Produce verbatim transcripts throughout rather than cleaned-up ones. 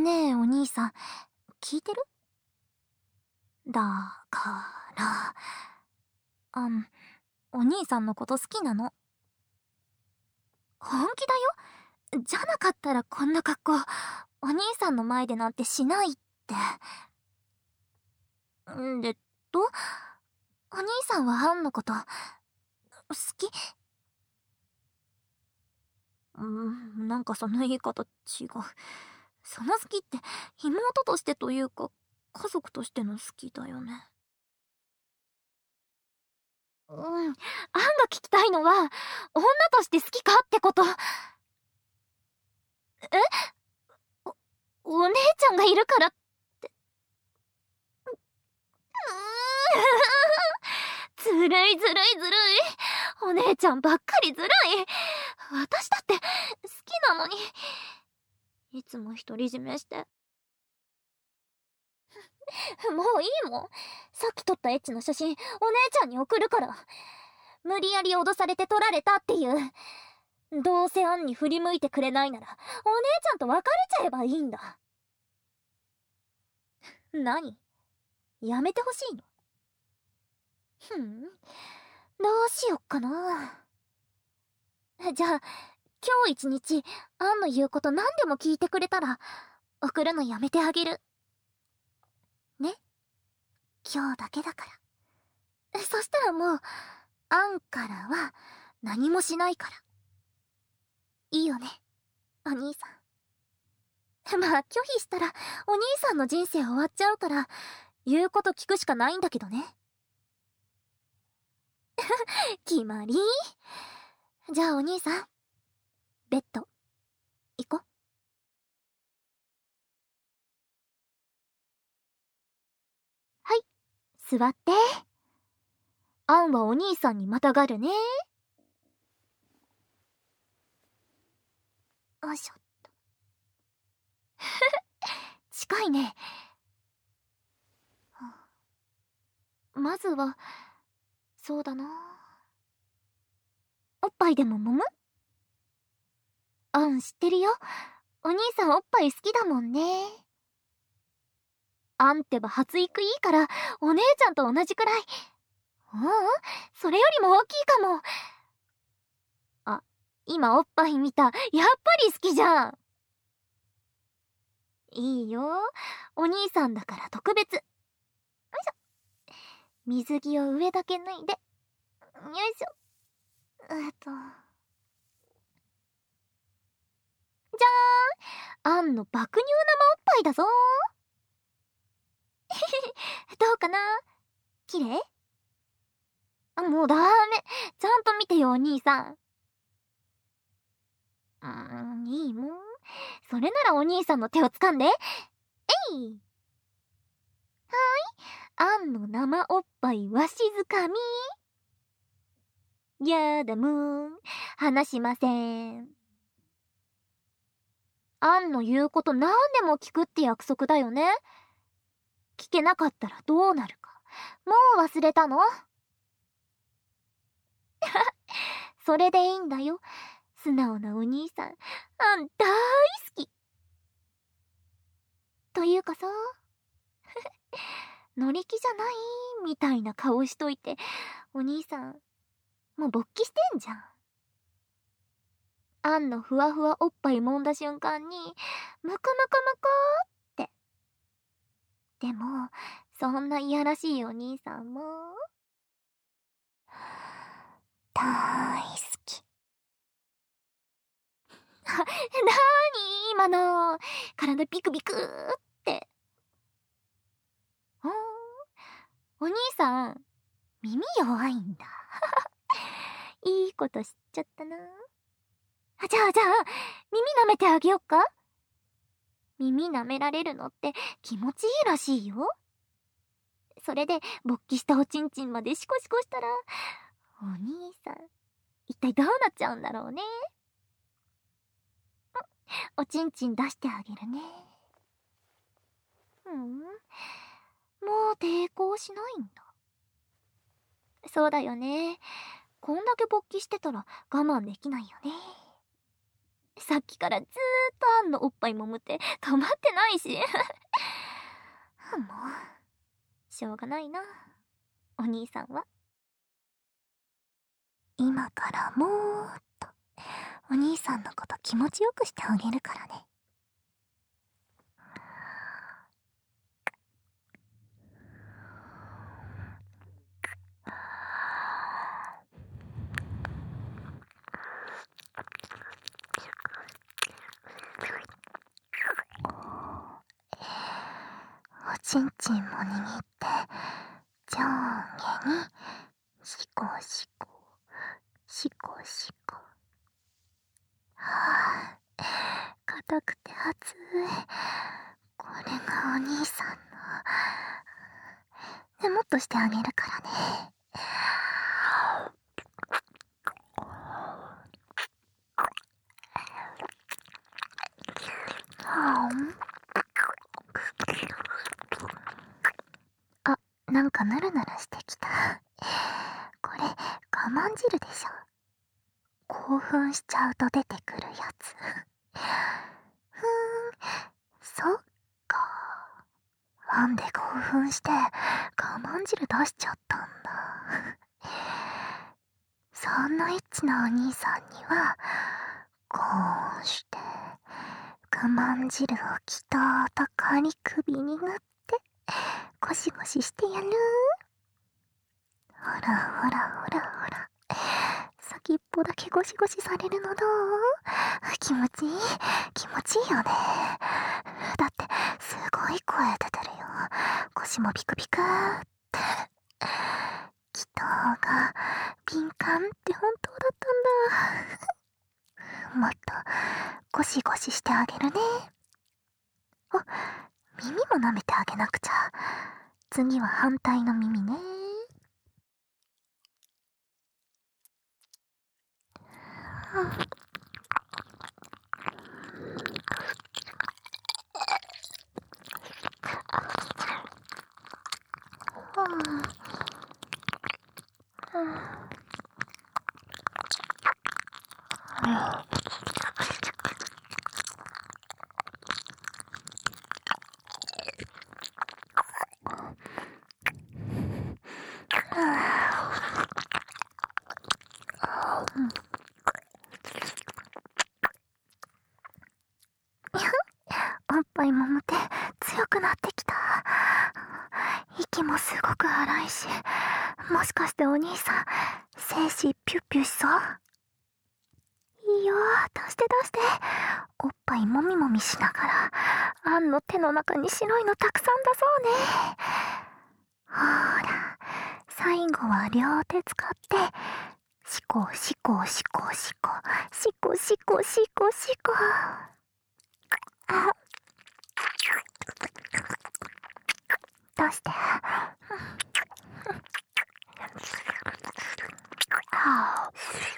ねえ、お兄さん、聞いてる？だから、あん、お兄さんのこと好きなの。本気だよ。じゃなかったらこんな格好、お兄さんの前でなんてしないって。んで、と、お兄さんはアンのこと、好き？うーん、なんかその言い方違う。その好きって、妹としてというか、家族としての好きだよね。うん。アンが聞きたいのは、女として好きかってこと。え？お、お姉ちゃんがいるからって。うーん。ずるいずるいずるい。お姉ちゃんばっかりずるい。私だって好きなのに。いつも独り占めして。もういいもん。さっき撮ったエッチな写真、お姉ちゃんに送るから。無理やり脅されて撮られたっていう。どうせアンに振り向いてくれないなら、お姉ちゃんと別れちゃえばいいんだ。何？やめてほしいの？ふん。どうしよっかな。じゃあ、今日一日、アンの言うこと何でも聞いてくれたら、送るのやめてあげる。ね？今日だけだから。そしたらもう、アンからは何もしないから。いいよね、お兄さん。まあ、拒否したら、お兄さんの人生終わっちゃうから、言うこと聞くしかないんだけどね。決まり？じゃあお兄さん、ベッド、行こ。はい、座って。アンはお兄さんにまたがるね。よいしょっと。近いね。まずは、そうだな。おっぱいでも揉む？アン知ってるよ。お兄さんおっぱい好きだもんね。アンってば発育いいから、お姉ちゃんと同じくらい。ううん、それよりも大きいかも。あ、今おっぱい見た。やっぱり好きじゃん。いいよ。お兄さんだから特別。よいしょ。水着を上だけ脱いで。よいしょ。えっと。じゃーん。アンの爆乳生おっぱいだぞー。どうかな？綺麗？あ、もうダメ。ちゃんと見てよ、お兄さん。うーん、いいもん。それならお兄さんの手を掴んで。えい。はーい。アンの生おっぱいわしづかみ。やだもん。話しません。アンの言うこと何でも聞くって約束だよね。聞けなかったらどうなるか。もう忘れたの？それでいいんだよ。素直なお兄さん。あん大好き。というかさ、乗り気じゃないみたいな顔しといて、お兄さん、もう勃起してんじゃん。アンのふわふわおっぱい揉んだ瞬間に、ムクムクムクって。でも、そんないやらしいお兄さんも、大好き。なーに今の、体ビクビクって。ほーん、お兄さん、耳弱いんだ。いいこと知っちゃったな。じゃあじゃあ、耳舐めてあげよっか？耳舐められるのって気持ちいいらしいよ。それで勃起したおちんちんまでシコシコしたら、お兄さん、一体どうなっちゃうんだろうね。おちんちん出してあげるね。うん、もう抵抗しないんだ。そうだよね。こんだけ勃起してたら我慢できないよね。 さっきからずーっとアンのおっぱい揉むって止まってないし。もう、しょうがないな、お兄さんは。今からもーっと、お兄さんのこと気持ちよくしてあげるからね。おちんちんも握って、上下に、しこしこ、しこしこ。はぁ、硬くて熱い。これがお兄さんの。でもっとしてあげるからね。あ、なんかヌルヌルしてきた。これ、我慢汁でしょ。興奮しちゃうと出てくるやつ。ふーん、そっか。なんで興奮して我慢汁出しちゃったんだ。そんなエッチなお兄さんには、こうして、我慢汁をきとーとかり首に塗って、ゴシゴシしてやる。ほらほらほらほら。先っぽだけゴシゴシされるのどう？気持ちいい？気持ちいいよね。だって、すごい声出てるよ。腰もピクピクーって。気筒が敏感って本当だったんだ。もっとゴシゴシしてあげるね。あ、耳も舐めてあげなくちゃ。次は反対の耳ね。うん、おっぱいもむて強くなってきた。息もすごく荒いし、もしかしてお兄さん精子ピュッピュしそう？いいよ、出して出して。おっぱいもみもみしながらアンの手の中に白いのたくさん出そうね。ほら、最後は両手使ってシコシコシコシコシコシコシコシコ。あ、出して。あ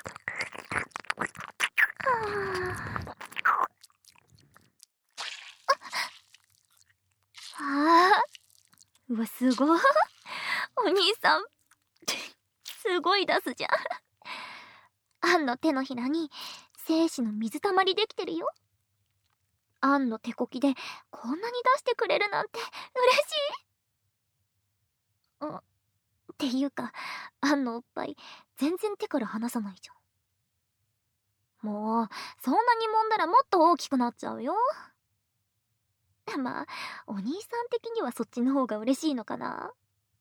あ、うわ、すごい。お兄さん、すごい出すじゃん。アンの手のひらに精子の水たまりできてるよ。アンの手こきでこんなに出してくれるなんて嬉しい。んっていうか、アンのおっぱい全然手から離さないじゃん。もう、そんなに揉んだらもっと大きくなっちゃうよ。まあ、お兄さん的にはそっちの方が嬉しいのかな。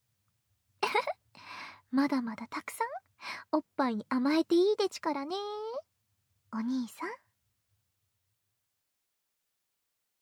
まだまだたくさんおっぱいに甘えていいでちからね、お兄さん。